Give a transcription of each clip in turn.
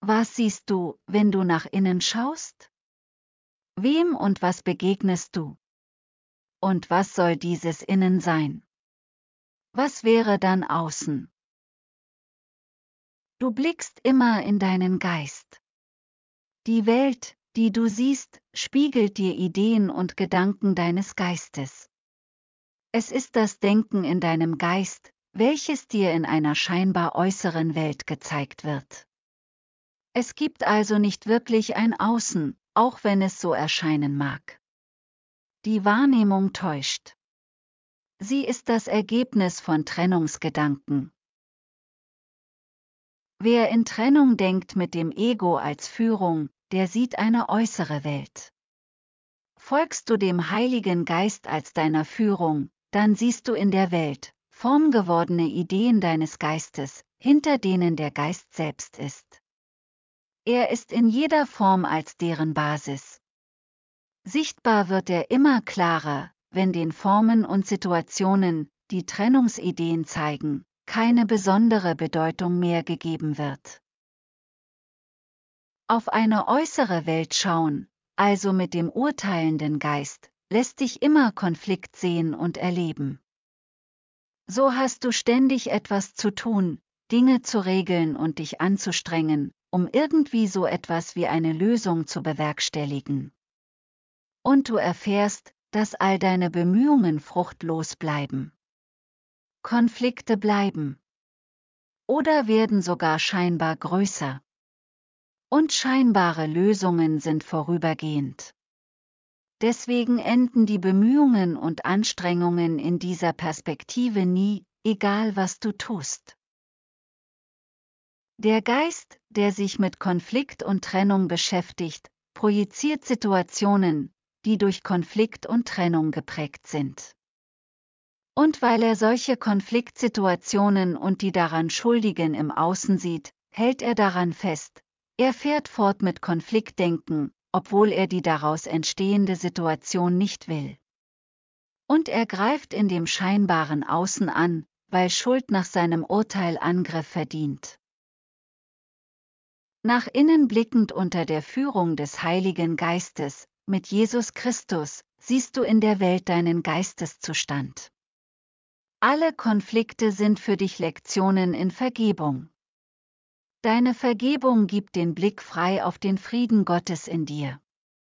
Was siehst du, wenn du nach innen schaust? Wem und was begegnest du? Und was soll dieses Innen sein? Was wäre dann außen? Du blickst immer in deinen Geist. Die Welt, die du siehst, spiegelt dir Ideen und Gedanken deines Geistes. Es ist das Denken in deinem Geist, welches dir in einer scheinbar äußeren Welt gezeigt wird. Es gibt also nicht wirklich ein Außen, auch wenn es so erscheinen mag. Die Wahrnehmung täuscht. Sie ist das Ergebnis von Trennungsgedanken. Wer in Trennung denkt mit dem Ego als Führung, der sieht eine äußere Welt. Folgst du dem Heiligen Geist als deiner Führung, dann siehst du in der Welt formgewordene Ideen deines Geistes, hinter denen der Geist selbst ist. Er ist in jeder Form als deren Basis. Sichtbar wird er immer klarer, wenn den Formen und Situationen, die Trennungsideen zeigen, keine besondere Bedeutung mehr gegeben wird. Auf eine äußere Welt schauen, also mit dem urteilenden Geist, lässt dich immer Konflikt sehen und erleben. So hast du ständig etwas zu tun, Dinge zu regeln und dich anzustrengen, um irgendwie so etwas wie eine Lösung zu bewerkstelligen. Und du erfährst, dass all deine Bemühungen fruchtlos bleiben. Konflikte bleiben. Oder werden sogar scheinbar größer. Und scheinbare Lösungen sind vorübergehend. Deswegen enden die Bemühungen und Anstrengungen in dieser Perspektive nie, egal was du tust. Der Geist, der sich mit Konflikt und Trennung beschäftigt, projiziert Situationen, die durch Konflikt und Trennung geprägt sind. Und weil er solche Konfliktsituationen und die daran Schuldigen im Außen sieht, hält er daran fest. Er fährt fort mit Konfliktdenken, obwohl er die daraus entstehende Situation nicht will. Und er greift in dem scheinbaren Außen an, weil Schuld nach seinem Urteil Angriff verdient. Nach innen blickend unter der Führung des Heiligen Geistes, mit Jesus Christus, siehst du in der Welt deinen Geisteszustand. Alle Konflikte sind für dich Lektionen in Vergebung. Deine Vergebung gibt den Blick frei auf den Frieden Gottes in dir.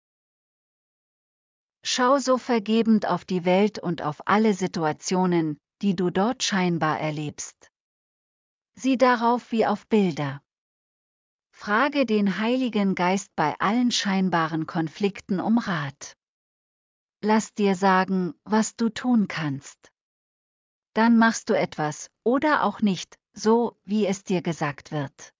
Schau so vergebend auf die Welt und auf alle Situationen, die du dort scheinbar erlebst. Sieh darauf wie auf Bilder. Frage den Heiligen Geist bei allen scheinbaren Konflikten um Rat. Lass dir sagen, was du tun kannst. Dann machst du etwas, oder auch nicht, so, wie es dir gesagt wird.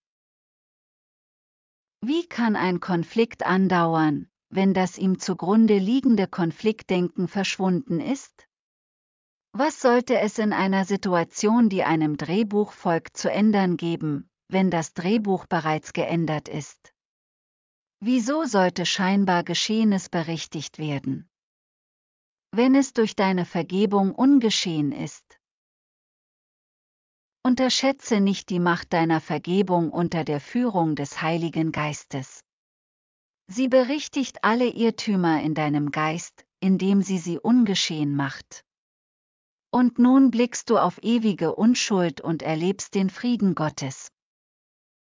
Wie kann ein Konflikt andauern, wenn das ihm zugrunde liegende Konfliktdenken verschwunden ist? Was sollte es in einer Situation, die einem Drehbuch folgt, zu ändern geben, wenn das Drehbuch bereits geändert ist? Wieso sollte scheinbar Geschehenes berichtigt werden, wenn es durch deine Vergebung ungeschehen ist? Unterschätze nicht die Macht deiner Vergebung unter der Führung des Heiligen Geistes. Sie berichtigt alle Irrtümer in deinem Geist, indem sie ungeschehen macht. Und nun blickst du auf ewige Unschuld und erlebst den Frieden Gottes.